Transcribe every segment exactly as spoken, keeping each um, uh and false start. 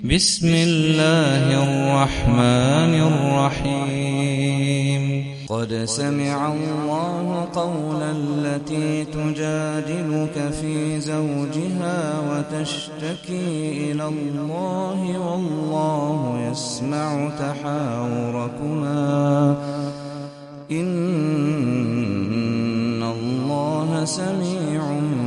بسم الله الرحمن الرحيم قد سمع الله قول التي تجادلك في زوجها وتشتكي إلى الله والله يسمع تحاوركما إن الله سميع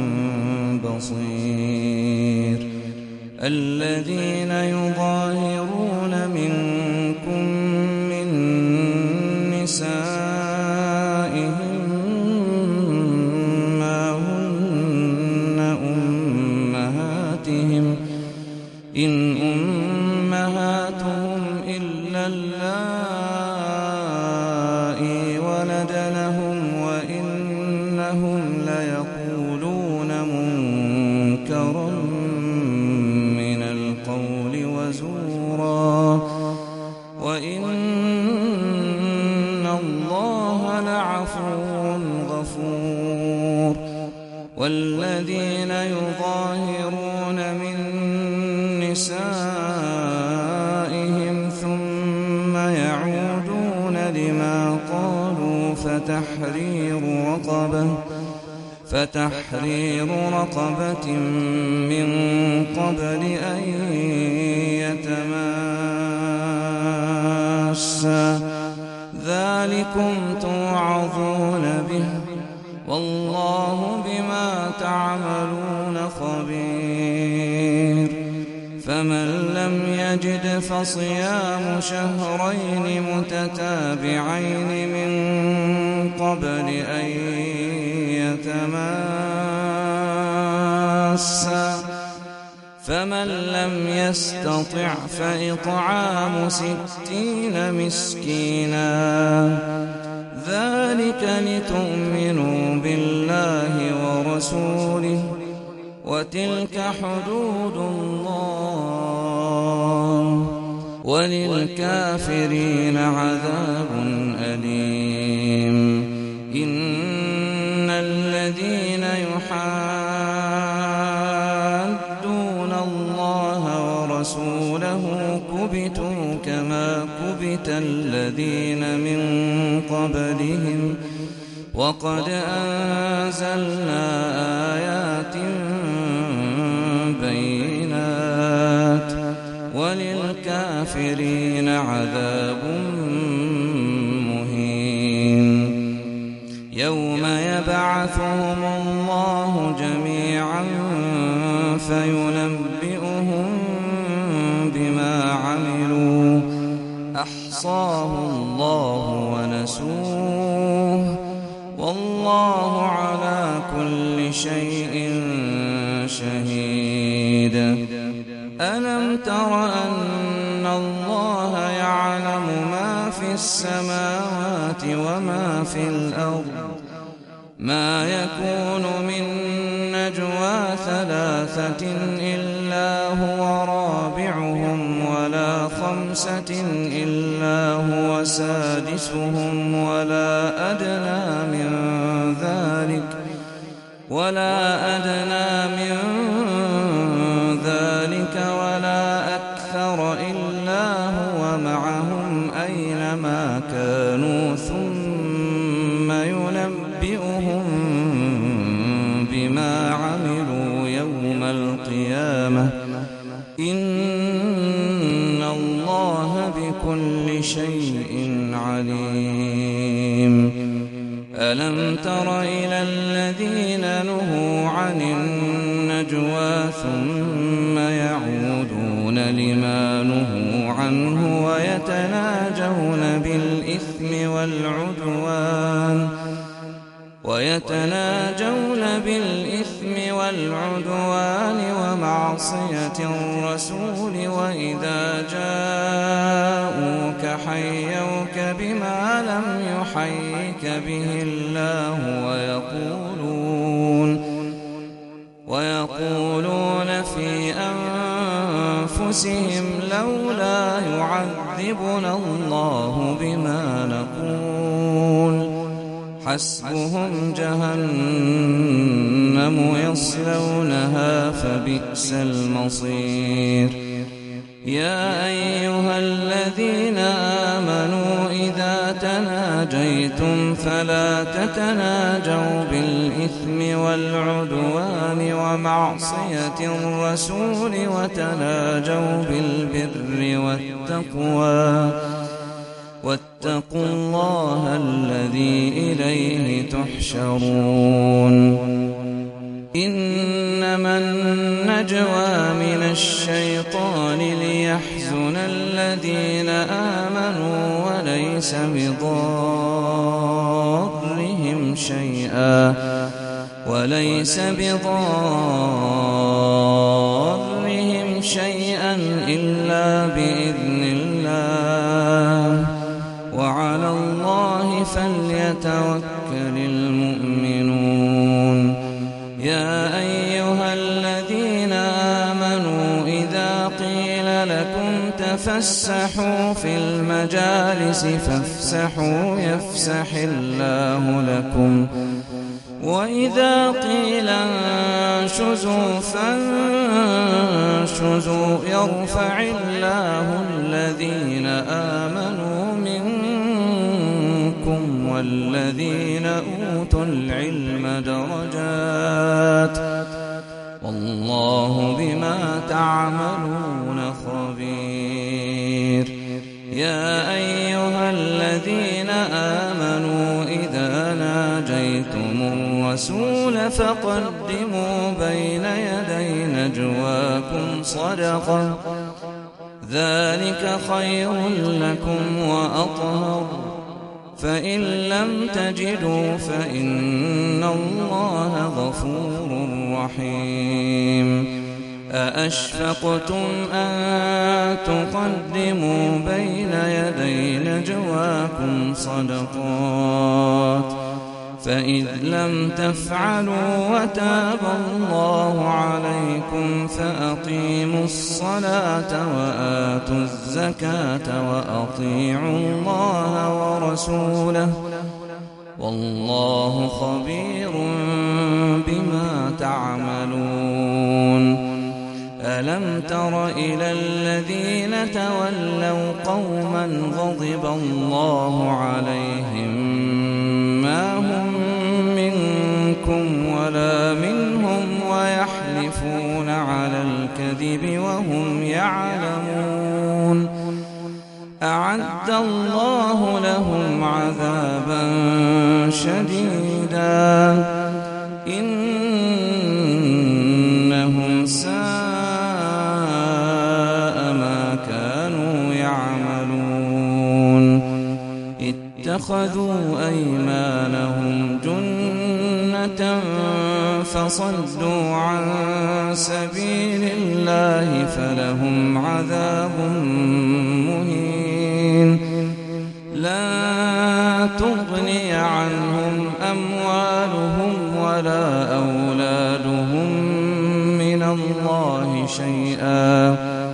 بصير الذين يظاهرون منكم من نسائهم ما هن أمهاتهم إن أمهاتهم إلا اللائي ولدنهم وإنهم ليقولون منكرا وزورا وإن الله لعفو غفور والذين يظاهرون من نسائهم ثم يعودون لما قالوا فتحرير رقبة فتحرير رقبة من قبل أن يتماسا ذلكم توعظون به والله بما تعملون خبير فمن لم يجد فصيام شهرين متتابعين من قبل أن يتماسا فمن لم يستطع فإطعام ستين مسكينا ذلك لتؤمنوا بالله ورسوله وتلك حدود الله وللكافرين عذاب أليم إن الذين يحادون الله ورسوله كبتوا كما كبت الذين من قبلهم وقد أنزلنا آيات بينات وللكافرين عذاب مهين يوم يبعثهم الله جميعا فينبئهم بما عملوا أحصاه الله ونسوه والله على كل شيء شهيد ألم تر أن الله يعلم ما في السماوات وما في الأرض ما يكون من نجوى ثلاثة إلا هو رابعهم ولا خمسة إلا هو سادسهم ولا أدنى من ذلك ولا أدنى من ذلك ولا أكثر إلا هو معهم أينما كانوا ثم ينبئهم بما عملوا يوم القيامة إن الله بكل شيء عليم ألم تر إلى الذين نهوا عن النجوى ثم يعودون لما نهوا عنه ويتناجون بالإثم والعدوان ويتناجون بالإثم والعدوان ومعصية الرسول وإذا جاءوك حيوك بما لم يحيك به الله ويقولون ويقولون في أنفسهم لولا يعذبنا الله بما نقول حسبهم جهنم يصلونها فبئس المصير يا أيها الذين آمنوا إذا تناجيتم فلا تتناجوا بالإثم والعدوان ومعصية الرسول وتناجوا بالبر والتقوى واتقوا الله الذي إليه تحشرون إنما النجوى من الشيطان ليحزن الذين آمنوا وليس بضارهم شيئا وليس بضارهم شيئا إلا بإذن الله وعلى الله فليتوكل المؤمنون يا أيها الذين آمنوا إذا قيل لكم تفسحوا في المجالس فافسحوا يفسح الله لكم وإذا قيل انشزوا فانشزوا يرفع الله الذين آمنوا منكم والذين أوتوا العلم درجات والله بما تعملون خبير يا أيها الذين آمنوا إذا ناجيتم الرسول فقدموا بين يدي نجواكم صدقة ذلك خير لكم وأطهر فإن لم تجدوا فإن الله غفور رحيم أأشفقتم أن تقدموا بين يدي نجواكم صدقات فإذ لم تفعلوا وتاب الله عليكم فأقيموا الصلاة وآتوا الزكاة وأطيعوا الله ورسوله والله خبير بما تعملون ألم تر إلى الذين تولوا قوما غضب الله عليهم ما هم منكم ولا منهم ويحلفون على الكذب وهم يعلمون أعد الله لهم عذابا شديدا إنهم ساء ما كانوا يعملون اتخذوا أيمانهم جنة فصدوا عن سبيل الله فلهم عذاب مهين لا تغني عنهم أموالهم ولا أولادهم من الله شيئا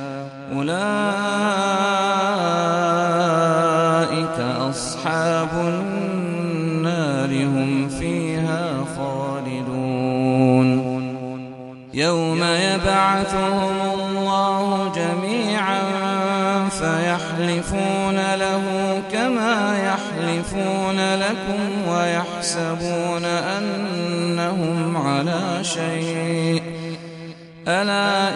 أولئك أصحاب النار هم فيها خالدون يوم يبعثهم الله جميعا فيحلفون له كما يحلفون لكم ويحسبون أنهم على شيء ألا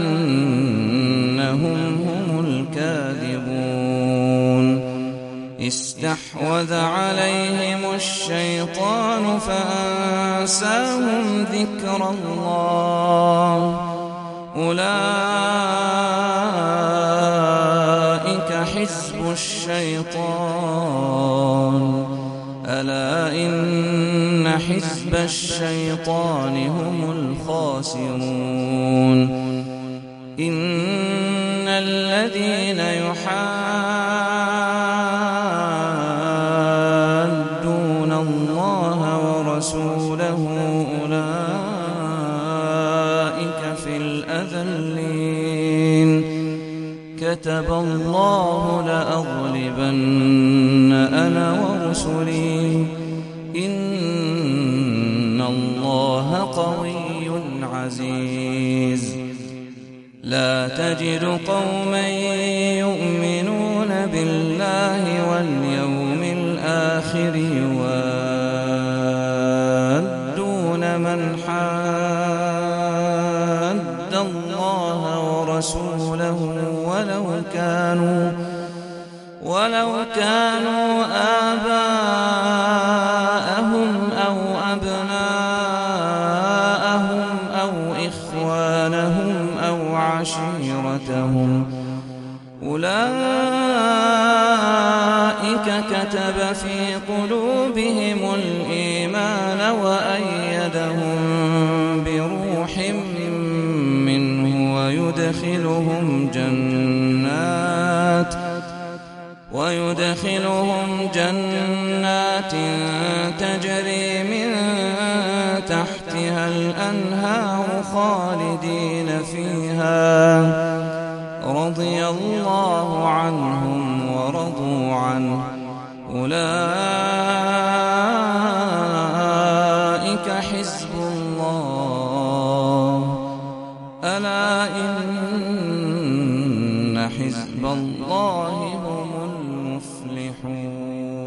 إنهم هم الكاذبون استحوذ عليهم الشيطان فأنساهم ذكر الله أولئك حزب الشيطان ألا إن حزب الشيطان هم الخاسرون إن الذين يحادون الله ورسوله أولئك في الأذلين كتب الله لأغلبن أنا ورسلي إن الله قوي عزيز لا تجد قوما يؤمنون بالله واليوم الآخر يوادون من حاد الله ورسوله ولو كانوا ولو كانوا آباءهم أو أبناءهم أو إخوانهم أو عشيرتهم أولئك كتب في قلوبهم الإيمان وأيدهم بروح منه ويدخلهم جنات ويدخلهم جنات تجري من تحتها الأنهار خالدين فيها رضي الله عنهم ورضوا عنه أولئك حزب الله ألا إن حزب الله هم المفلحون.